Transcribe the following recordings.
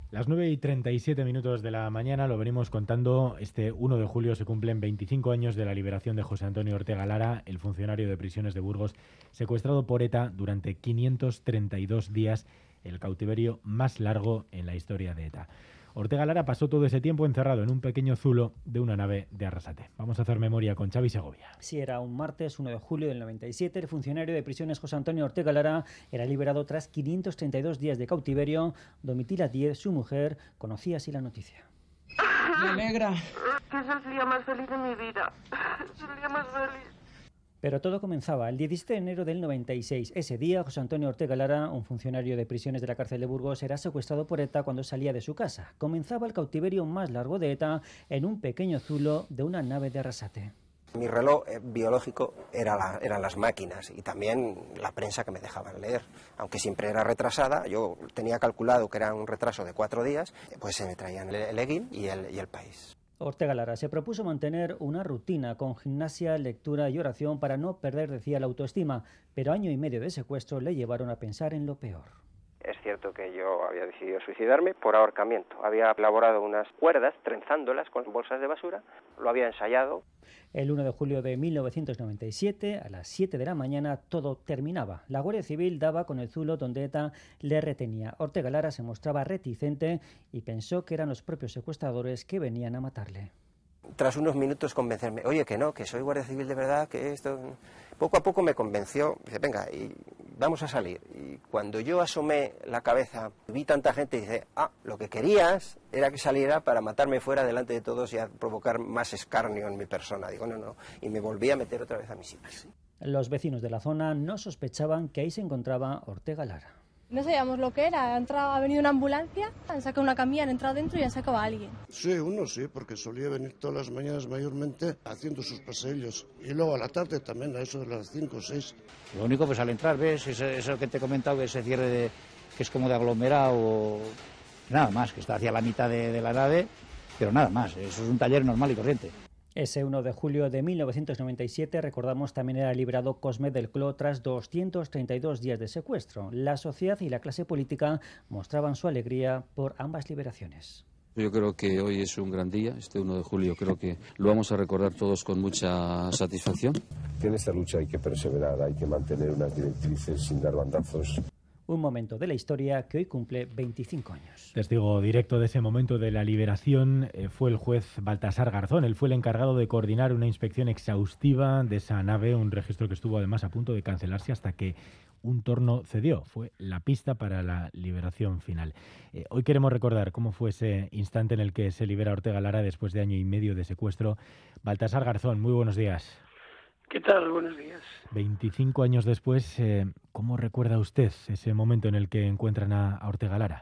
Las 9:37 de la mañana lo venimos contando. Este 1 de julio se cumplen 25 años de la liberación de José Antonio Ortega Lara, el funcionario de prisiones de Burgos, secuestrado por ETA durante 532 días, el cautiverio más largo en la historia de ETA. Ortega Lara pasó todo ese tiempo encerrado en un pequeño zulo de una nave de Arrasate. Vamos a hacer memoria con Xavi Segovia. Sí, era un martes 1 de julio del 97. El funcionario de prisiones José Antonio Ortega Lara era liberado tras 532 días de cautiverio. Domitila Díez, su mujer, conocía así la noticia. Me alegra. Que es el día más feliz de mi vida. Es el día más feliz. Pero todo comenzaba el 17 de enero del 96. Ese día, José Antonio Ortega Lara, un funcionario de prisiones de la cárcel de Burgos, era secuestrado por ETA cuando salía de su casa. Comenzaba el cautiverio más largo de ETA en un pequeño zulo de una nave de Arrasate. Mi reloj biológico eran las máquinas y también la prensa que me dejaban leer. Aunque siempre era retrasada, yo tenía calculado que era un retraso de 4 días, pues se me traían el Egin y el País. Ortega Lara se propuso mantener una rutina con gimnasia, lectura y oración para no perder, decía, la autoestima, pero año y medio de secuestro le llevaron a pensar en lo peor. Es cierto que yo había decidido suicidarme por ahorcamiento. Había elaborado unas cuerdas, trenzándolas con bolsas de basura, lo había ensayado. El 1 de julio de 1997, a las 7 de la mañana, todo terminaba. La Guardia Civil daba con el zulo donde ETA le retenía. Ortega Lara se mostraba reticente y pensó que eran los propios secuestradores que venían a matarle. Tras unos minutos convencerme, oye, que no, que soy Guardia Civil de verdad, que esto... Poco a poco me convenció, dice, venga, y vamos a salir. Y cuando yo asomé la cabeza, vi tanta gente y dice, lo que querías era que saliera para matarme fuera delante de todos y a provocar más escarnio en mi persona. Digo, no, y me volví a meter otra vez a mi sitio. Los vecinos de la zona no sospechaban que ahí se encontraba Ortega Lara. No sabíamos lo que era, ha venido una ambulancia, han sacado una camilla, han entrado dentro y han sacado a alguien. Sí, uno sí, porque solía venir todas las mañanas mayormente haciendo sus paseillos. Y luego a la tarde también, a eso de las 5 o 6. Lo único, pues al entrar, ves, eso que te he comentado, ese cierre que es como de aglomerado, nada más, que está hacia la mitad de la nave, pero nada más, eso es un taller normal y corriente. Ese 1 de julio de 1997, recordamos, también era liberado Cosme del Cló tras 232 días de secuestro. La sociedad y la clase política mostraban su alegría por ambas liberaciones. Yo creo que hoy es un gran día, este 1 de julio, creo que lo vamos a recordar todos con mucha satisfacción. En esta lucha hay que perseverar, hay que mantener unas directrices sin dar bandazos. Un momento de la historia que hoy cumple 25 años. Testigo directo de ese momento de la liberación fue el juez Baltasar Garzón. Él fue el encargado de coordinar una inspección exhaustiva de esa nave, un registro que estuvo además a punto de cancelarse hasta que un torno cedió. Fue la pista para la liberación final. Hoy queremos recordar cómo fue ese instante en el que se libera Ortega Lara después de año y medio de secuestro. Baltasar Garzón, muy buenos días. ¿Qué tal? Buenos días. 25 años después, ¿cómo recuerda usted ese momento en el que encuentran a Ortega Lara?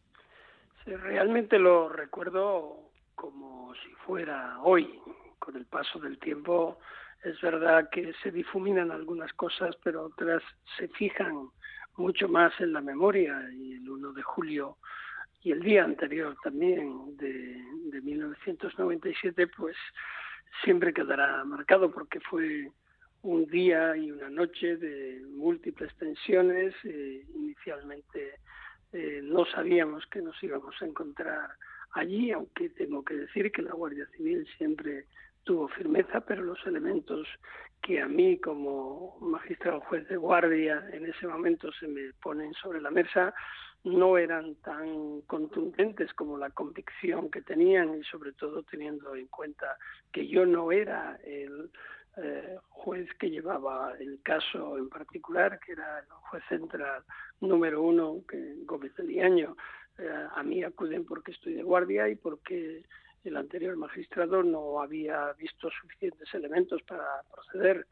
Sí, realmente lo recuerdo como si fuera hoy. Con el paso del tiempo es verdad que se difuminan algunas cosas, pero otras se fijan mucho más en la memoria. Y el 1 de julio y el día anterior también de 1997, pues siempre quedará marcado porque fue un día y una noche de múltiples tensiones. Inicialmente no sabíamos que nos íbamos a encontrar allí, aunque tengo que decir que la Guardia Civil siempre tuvo firmeza, pero los elementos que a mí como magistrado juez de guardia en ese momento se me ponen sobre la mesa no eran tan contundentes como la convicción que tenían, y sobre todo teniendo en cuenta que yo no era el juez que llevaba el caso en particular, que era el juez central número 1, Gómez de Liaño. A mí acuden porque estoy de guardia y porque el anterior magistrado no había visto suficientes elementos para proceder.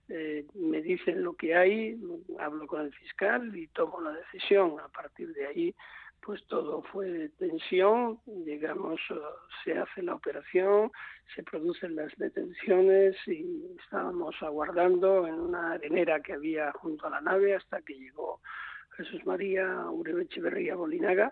Me dicen lo que hay, hablo con el fiscal y tomo la decisión. A partir de ahí, pues todo fue tensión, llegamos, se hace la operación, se producen las detenciones y estábamos aguardando en una arenera que había junto a la nave hasta que llegó Jesús María Uribe Echeverría Bolinaga,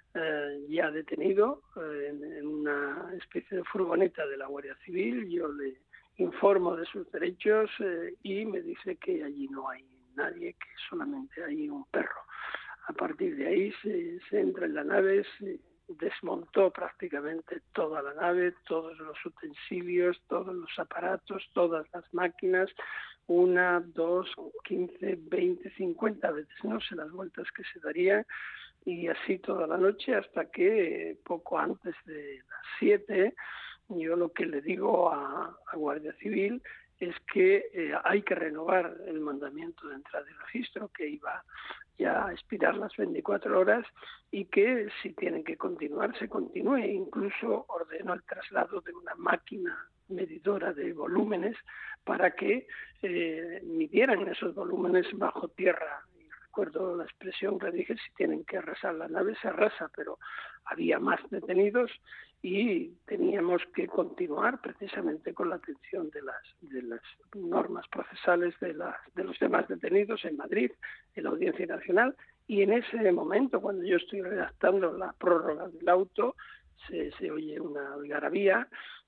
ya detenido en una especie de furgoneta de la Guardia Civil. Yo le informo de sus derechos y me dice que allí no hay nadie, que solamente hay un perro. A partir de ahí se entra en la nave, desmontó prácticamente toda la nave, todos los utensilios, todos los aparatos, todas las máquinas, 1, 2, 15, 20, 50 veces, no sé las vueltas que se darían, y así toda la noche hasta que poco antes de las 7, yo lo que le digo a Guardia Civil es que hay que renovar el mandamiento de entrada y registro, que iba ya a expirar las 24 horas, y que si tienen que continuar, se continúe. Incluso ordenó el traslado de una máquina medidora de volúmenes para que midieran esos volúmenes bajo tierra. Y recuerdo la expresión que dije: si tienen que arrasar la nave, se arrasa, pero había más detenidos y teníamos que continuar precisamente con la atención de las normas procesales de los demás detenidos en Madrid, en la Audiencia Nacional. Y en ese momento, cuando yo estoy redactando la prórroga del auto, se oye una algarabía.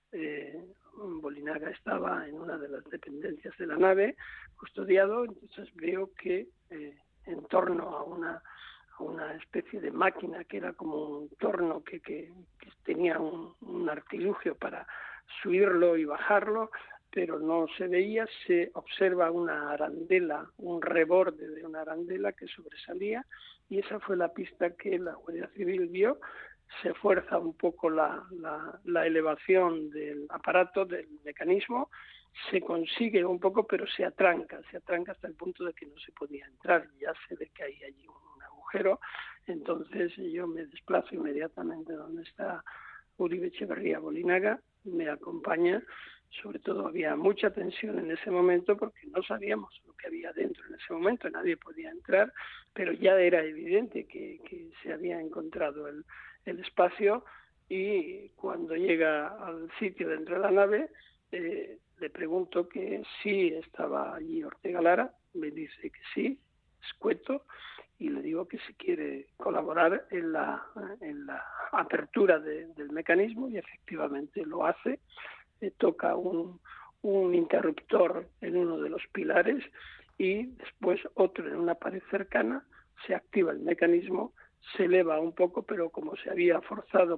Bolinaga estaba en una de las dependencias de la nave, custodiado. Entonces veo que en torno a una especie de máquina que era como un torno que tenía un artilugio para subirlo y bajarlo, pero no se veía. Se observa una arandela, un reborde de una arandela que sobresalía, y esa fue la pista que la Guardia Civil vio. Se fuerza un poco la elevación del aparato, del mecanismo, se consigue un poco, pero se atranca hasta el punto de que no se podía entrar. Ya se ve que hay allí un agujero. Entonces yo me desplazo inmediatamente donde está Uribe Etxebarria Bolinaga, me acompaña. Sobre todo había mucha tensión en ese momento porque no sabíamos lo que había dentro en ese momento, nadie podía entrar, pero ya era evidente que se había encontrado el espacio. Y cuando llega al sitio dentro de la nave, le pregunto que si estaba allí Ortega Lara, me dice que sí, escueto, y le digo que si quiere colaborar en la apertura del mecanismo, y efectivamente lo hace. Toca un interruptor en uno de los pilares y después otro en una pared cercana, se activa el mecanismo, se eleva un poco, pero como se había forzado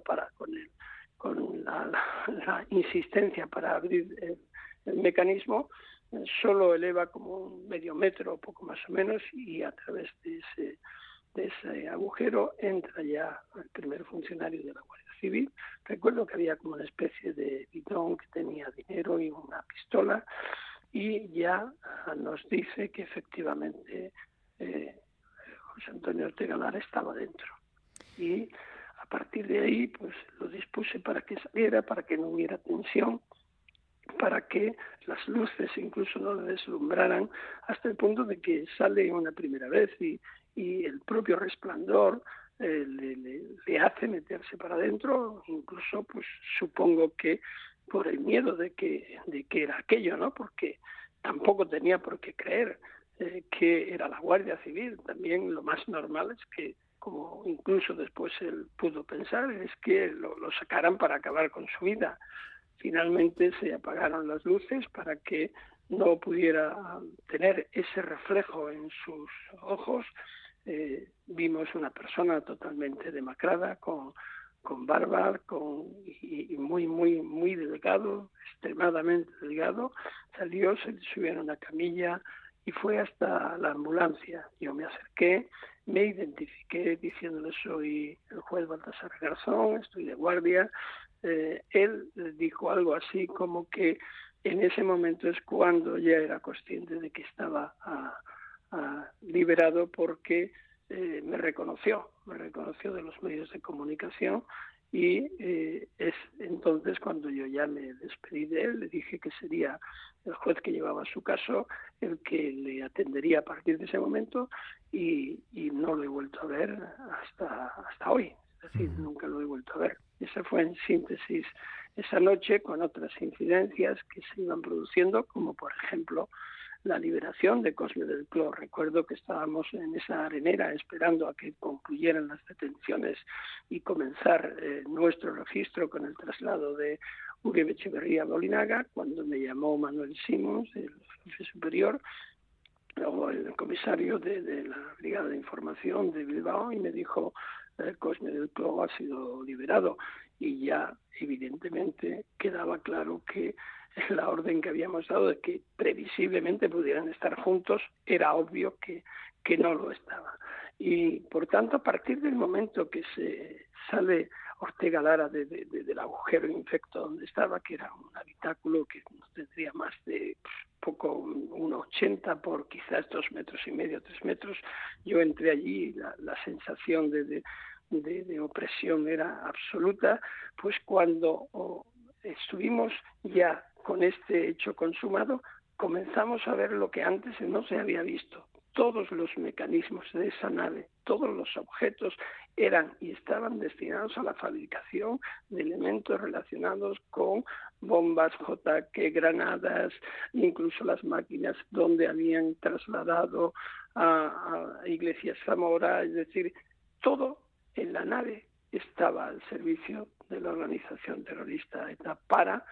con la insistencia para abrir el mecanismo, solo eleva como un medio metro o poco más o menos, y a través de ese agujero entra ya el primer funcionario de la Guardia Civil. Recuerdo que había como una especie de bidón que tenía dinero y una pistola, y ya nos dice que efectivamente José Antonio Ortega Lara estaba dentro. Y a partir de ahí pues lo dispuse para que saliera, para que no hubiera tensión, para que las luces incluso no le deslumbraran, hasta el punto de que sale una primera vez y el propio resplandor le hace meterse para adentro. Incluso pues supongo que por el miedo de que era aquello, ¿no? Porque tampoco tenía por qué creer que era la Guardia Civil. También lo más normal es que, como incluso después él pudo pensar, es que lo sacaran para acabar con su vida. Finalmente se apagaron las luces para que no pudiera tener ese reflejo en sus ojos. Vimos una persona totalmente demacrada, con barba, y muy delgado, extremadamente delgado. Salió, se subió en una camilla y fue hasta la ambulancia. Yo me acerqué, me identifiqué diciéndole: soy el juez Baltasar Garzón, estoy de guardia. Él dijo algo así como que en ese momento es cuando ya era consciente de que estaba liberado, porque me reconoció de los medios de comunicación, y es entonces cuando yo ya me despedí de él. Le dije que sería el juez que llevaba su caso el que le atendería a partir de ese momento, y no lo he vuelto a ver hasta hoy. Es decir, nunca lo he vuelto a ver. Esa fue en síntesis esa noche, con otras incidencias que se iban produciendo, como por ejemplo la liberación de Cosme del Cló. Recuerdo que estábamos en esa arenera esperando a que concluyeran las detenciones y comenzar nuestro registro con el traslado de Uribe Etxebarria Bolinaga, cuando me llamó Manuel Simons, el jefe superior, o el comisario de la Brigada de Información de Bilbao, y me dijo: Cosme del Clou ha sido liberado, y ya evidentemente quedaba claro que la orden que habíamos dado de que previsiblemente pudieran estar juntos era obvio que no lo estaba. Y por tanto, a partir del momento que se sale Ortega Lara del agujero infecto donde estaba, que era un habitáculo que no tendría más de poco 1,80 por quizás 2,5 metros, 3 metros, yo entré allí, la sensación de opresión era absoluta. Pues cuando estuvimos ya con este hecho consumado, comenzamos a ver lo que antes no se había visto. Todos los mecanismos de esa nave, todos los objetos eran y estaban destinados a la fabricación de elementos relacionados con bombas, JK, granadas, incluso las máquinas donde habían trasladado a Iglesias Zamora, es decir, todo en la nave estaba al servicio de la organización terrorista ETA para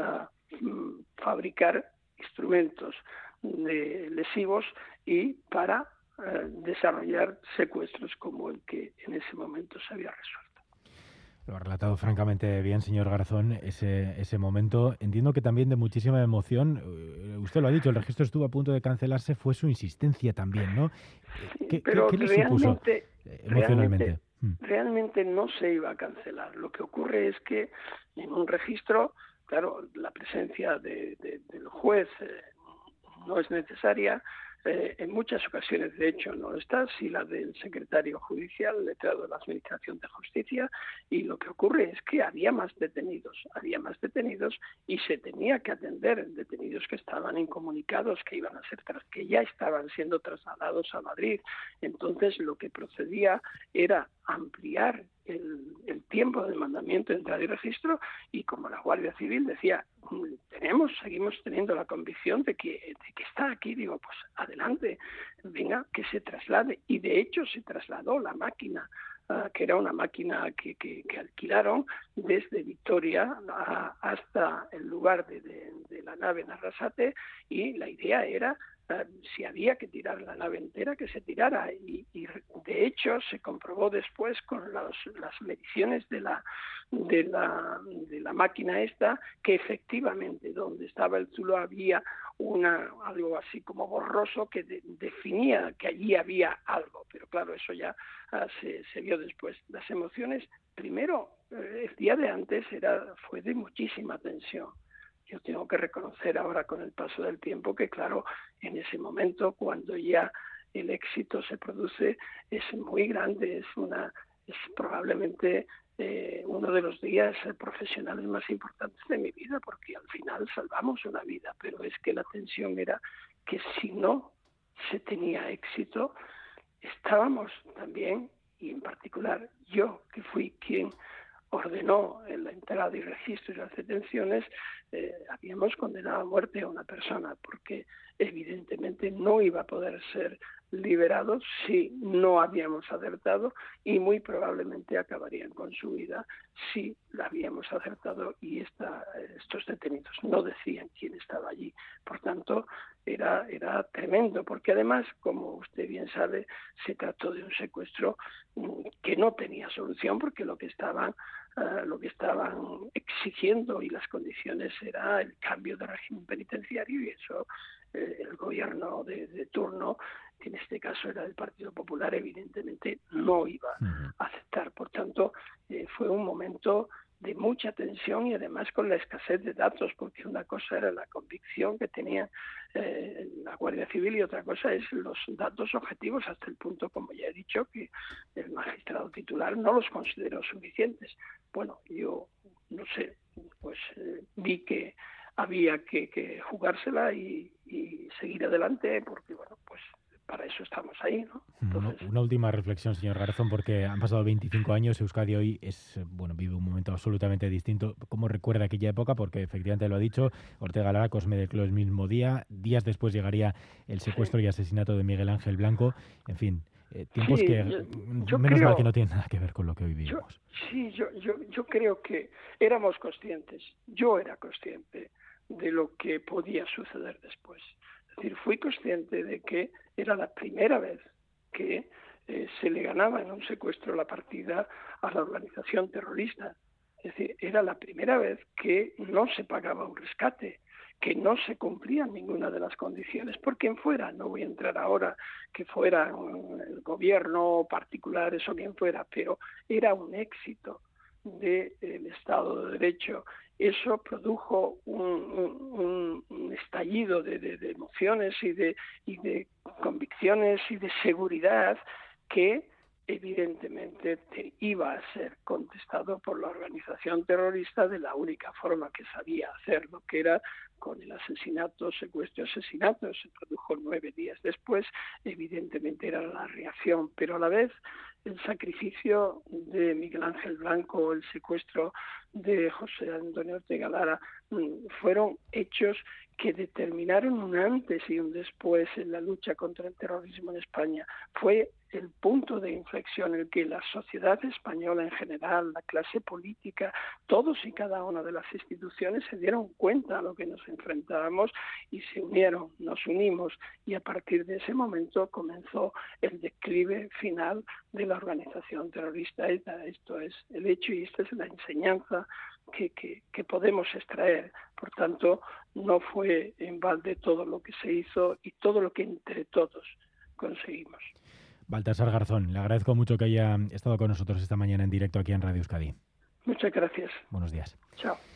fabricar instrumentos lesivos y para desarrollar secuestros como el que en ese momento se había resuelto. Lo ha relatado francamente bien, señor Garzón, ese momento. Entiendo que también de muchísima emoción. Usted lo ha dicho, el registro estuvo a punto de cancelarse, fue su insistencia también, ¿no? ¿Qué le supuso emocionalmente? Realmente no se iba a cancelar. Lo que ocurre es que en un registro, claro, la presencia del juez no es necesaria. En muchas ocasiones, de hecho, no está, si la del secretario judicial, letrado de la Administración de Justicia, y lo que ocurre es que había más detenidos y se tenía que atender detenidos que estaban incomunicados, que ya estaban siendo trasladados a Madrid. Entonces, lo que procedía era ampliar el tiempo de mandamiento de entrada y registro, y como la Guardia Civil decía, seguimos teniendo la convicción de que está aquí, digo, pues adelante, venga, que se traslade. Y de hecho se trasladó la máquina, que era una máquina que alquilaron desde Vitoria hasta el lugar de la nave en Arrasate, y la idea era, si había que tirar la nave entera, que se tirara, y de hecho se comprobó después con las mediciones de la máquina esta, que efectivamente donde estaba el zulo había algo así como borroso que definía que allí había algo, pero claro, eso ya se vio después. Las emociones, primero, el día de antes fue de muchísima tensión. Yo tengo que reconocer ahora, con el paso del tiempo, que claro, en ese momento, cuando ya el éxito se produce, es muy grande, es probablemente uno de los días profesionales más importantes de mi vida, porque al final salvamos una vida, pero es que la tensión era que si no se tenía éxito, estábamos también, y en particular yo, que fui quien ordenó en la entrada y registro y las detenciones, habíamos condenado a muerte a una persona, porque evidentemente no iba a poder ser liberado si no habíamos acertado, y muy probablemente acabarían con su vida si la habíamos acertado, y estos detenidos no decían quién estaba allí. Por tanto, era tremendo, porque además, como usted bien sabe, se trató de un secuestro que no tenía solución, porque lo que estaban exigiendo, y las condiciones, era el cambio de régimen penitenciario, y eso el gobierno de turno, que en este caso era del Partido Popular, evidentemente no iba a aceptar. Por tanto, fue un momento de mucha tensión, y además con la escasez de datos, porque una cosa era la convicción que tenía la Guardia Civil, y otra cosa es los datos objetivos, hasta el punto, como ya he dicho, que el magistrado titular no los consideró suficientes. Bueno, yo no sé, pues vi que había que jugársela y seguir adelante, porque bueno, pues para eso estamos ahí, ¿no? Entonces, una última reflexión, señor Garzón, porque han pasado 25 años, Euskadi hoy vive un momento absolutamente distinto. ¿Cómo recuerda aquella época? Porque efectivamente lo ha dicho, Ortega Lara, Cosme del Clou el mismo día, días después llegaría el secuestro y asesinato de Miguel Ángel Blanco, en fin, tiempos yo menos mal que no tienen nada que ver con lo que hoy vivimos. Yo creo que éramos conscientes, yo era consciente de lo que podía suceder después. Es decir, fui consciente de que era la primera vez que se le ganaba en un secuestro la partida a la organización terrorista. Es decir, era la primera vez que no se pagaba un rescate, que no se cumplían ninguna de las condiciones, por quien fuera. No voy a entrar ahora que fuera el gobierno, particulares o quien fuera, pero era un éxito del Estado de Derecho. Eso produjo un estallido de emociones y de convicciones y de seguridad que evidentemente iba a ser contestado por la organización terrorista de la única forma que sabía hacerlo, que era con el asesinato, secuestro, asesinato. Se produjo 9 días después, evidentemente era la reacción, pero a la vez el sacrificio de Miguel Ángel Blanco, el secuestro de José Antonio Ortega Lara, fueron hechos que determinaron un antes y un después en la lucha contra el terrorismo en España. Fue el punto de inflexión en el que la sociedad española en general, la clase política, todos y cada una de las instituciones se dieron cuenta a lo que nos enfrentábamos y se unieron, nos unimos, y a partir de ese momento comenzó el declive final de la organización terrorista ETA. Esto es el hecho y esta es la enseñanza que podemos extraer. Por tanto, no fue en balde todo lo que se hizo y todo lo que entre todos conseguimos. Baltasar Garzón, le agradezco mucho que haya estado con nosotros esta mañana en directo aquí en Radio Euskadi. Muchas gracias. Buenos días. Chao.